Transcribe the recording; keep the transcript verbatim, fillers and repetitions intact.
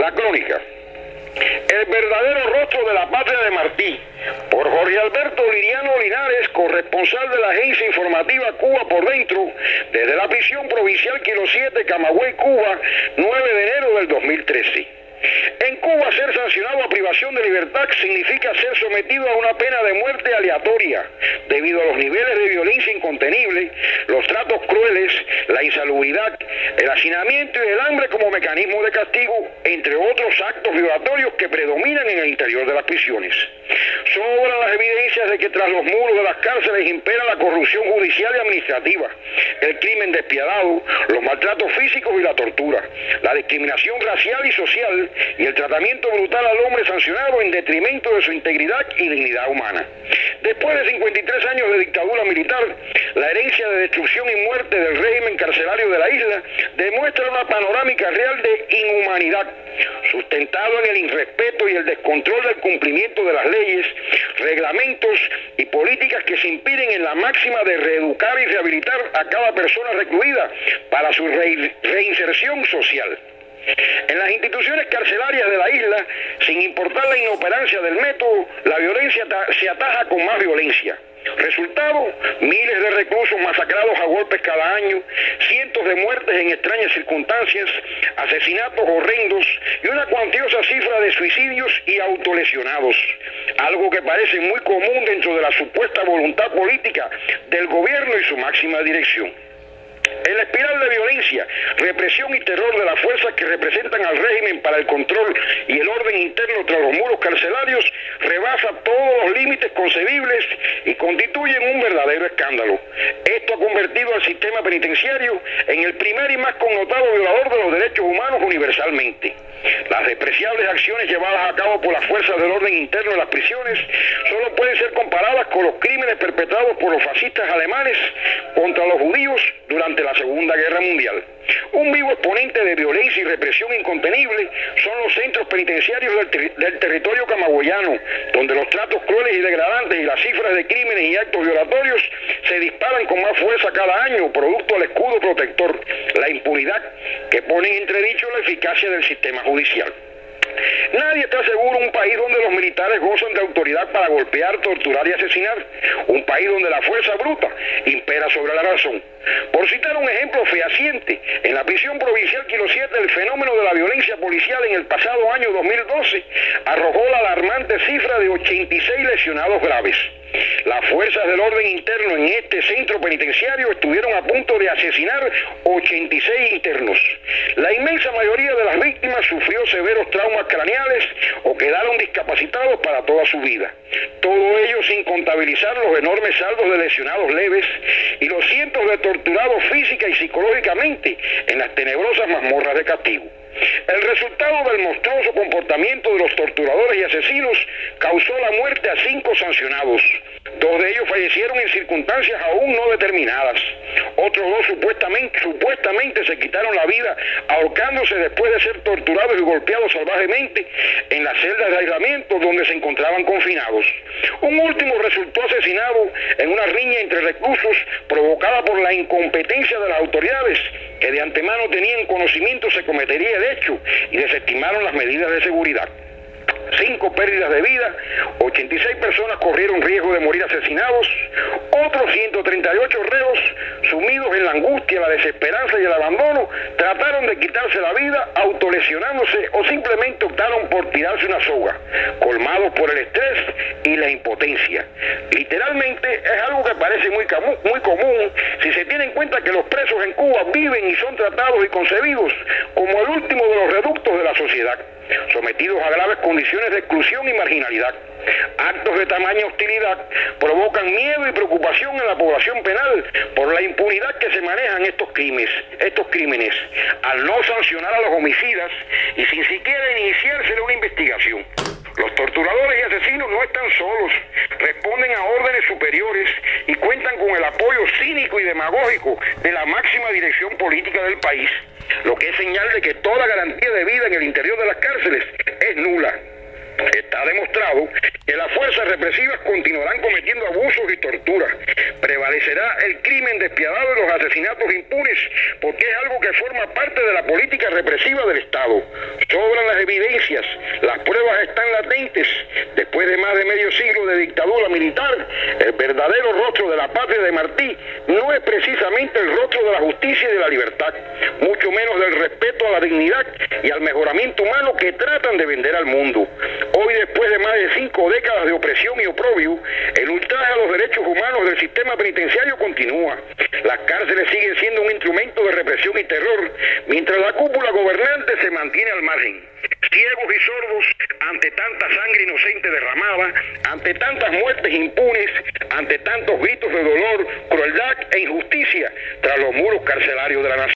La crónica. El verdadero rostro de la patria de Martí, por Jorge Alberto Liriano Linares, corresponsal de la agencia informativa Cuba por Dentro, desde la prisión provincial Kilo siete, Camagüey, Cuba, nueve de enero del dos mil trece. En Cuba, ser sancionado a privación de libertad significa ser sometido a una pena de muerte aleatoria, debido a los niveles de violencia incontenible, los tratos crueles, la insalubridad, el hacinamiento y el hambre como mecanismo de castigo, entre otros actos violatorios que predominan en el interior de las prisiones. Sobran las evidencias de que tras los muros de las cárceles impera la corrupción judicial y administrativa, el crimen despiadado, los maltratos físicos y la tortura, la discriminación racial y social, y el tratamiento brutal al hombre sancionado en detrimento de su integridad y dignidad humana. Después de cincuenta y tres años de dictadura militar, la herencia de destrucción y muerte del régimen carcelario de la isla demuestra una panorámica real de inhumanidad, sustentado en el irrespeto y el descontrol del cumplimiento de las leyes, reglamentos y políticas que se impiden en la máxima de reeducar y rehabilitar a cada persona recluida para su re- reinserción social. En las instituciones carcelarias de la isla, sin importar la inoperancia del método, la violencia se ataja con más violencia. Resultado, miles de reclusos masacrados a golpes cada año, cientos de muertes en extrañas circunstancias, asesinatos horrendos y una cuantiosa cifra de suicidios y autolesionados. Algo que parece muy común dentro de la supuesta voluntad política del gobierno y su máxima dirección. En la espiral de violencia, represión y terror de las fuerzas que representan al régimen para el control y el orden interno tras los muros carcelarios, rebasa todos los límites concebibles y constituyen un verdadero escándalo. Esto ha convertido al sistema penitenciario en el primer y más connotado violador de los derechos humanos universalmente. Las despreciables acciones llevadas a cabo por las fuerzas del orden interno de las prisiones solo pueden ser comparadas con los crímenes perpetrados por los fascistas alemanes contra los judíos durante la Segunda Guerra Mundial. Un vivo exponente de violencia y represión incontenible son los centros penitenciarios del, ter del territorio camagüeyano, donde los tratos crueles y degradantes y las cifras de crímenes y actos violatorios se disparan con más fuerza cada año, producto del escudo protector, la impunidad que pone en entredicho la eficacia del sistema judicial. Nadie está seguro en un país donde los militares gozan de autoridad para golpear, torturar y asesinar, un país donde la fuerza bruta impera sobre la razón. Por citar un ejemplo fehaciente, en la prisión provincial Kilo siete, el fenómeno de la violencia policial en el pasado año dos mil doce arrojó la alarmante cifra de ochenta y seis lesionados graves. Las fuerzas del orden interno en este centro penitenciario estuvieron a punto de asesinar ochenta y seis internos. La inmensa mayoría de las víctimas sufrió severos traumas craneales o quedaron discapacitados para toda su vida. Todo ello sin contabilizar los enormes saldos de lesionados leves y los cientos de torturados física y psicológicamente en las tenebrosas mazmorras de castigo. El resultado del monstruoso comportamiento de los torturadores y asesinos causó la muerte a cinco sancionados. Dos de ellos fallecieron en circunstancias aún no determinadas. Otros dos supuestamente, supuestamente se quitaron la vida ahorcándose después de ser torturados y golpeados salvajemente en las celdas de aislamiento donde se encontraban confinados. Un último resultó asesinado en una riña entre reclusos provocada por la incompetencia de las autoridades, que de antemano tenían conocimiento se cometería el hecho y desestimaron las medidas de seguridad. Cinco pérdidas de vida, ochenta y seis personas corrieron riesgo de morir asesinados, otros ciento treinta y ocho reos, sumidos en la angustia, la desesperanza y el abandono, trataron de quitarse la vida autolesionándose o simplemente optaron por tirarse una soga, colmados por el estrés y la impotencia. Literalmente es algo que parece muy, muy común si se tiene en cuenta que los presos en Cuba viven y son tratados y concebidos como el último de los reductos de la sociedad, sometidos a graves condiciones de exclusión y marginalidad. Actos de tamaña hostilidad provocan miedo y preocupación en la población penal por la impunidad que se manejan estos crímenes, estos crímenes, al no sancionar a los homicidas y sin siquiera iniciarse una investigación. Los torturadores y asesinos no están solos, responden a órdenes superiores y cuentan con el apoyo cínico y demagógico de la máxima dirección política del país, lo que es señal de que toda garantía de vida en el interior de las cárceles es nula. Está demostrado que las fuerzas represivas continuarán cometiendo abusos y torturas. Prevalecerá el crimen despiadado y los asesinatos impunes, porque es algo que forma parte de la política represiva del Estado. Sobran las evidencias, las pruebas están latentes. Después de más de medio siglo de dictadura militar, el verdadero rostro de la patria de Martí no es precisamente el rostro de la justicia y de la libertad, mucho menos del respeto a la dignidad y al mejoramiento humano que tratan de vender al mundo. Hoy, después de más de cinco décadas de opresión y oprobio, el ultraje a los derechos humanos del sistema penitenciario continúa. Las cárceles siguen siendo un instrumento de represión y terror, mientras la cúpula gobernante se mantiene al margen. Ciegos y sordos ante tanta sangre inocente derramada, ante tantas muertes impunes, ante tantos gritos de dolor, crueldad e injusticia tras los muros carcelarios de la nación.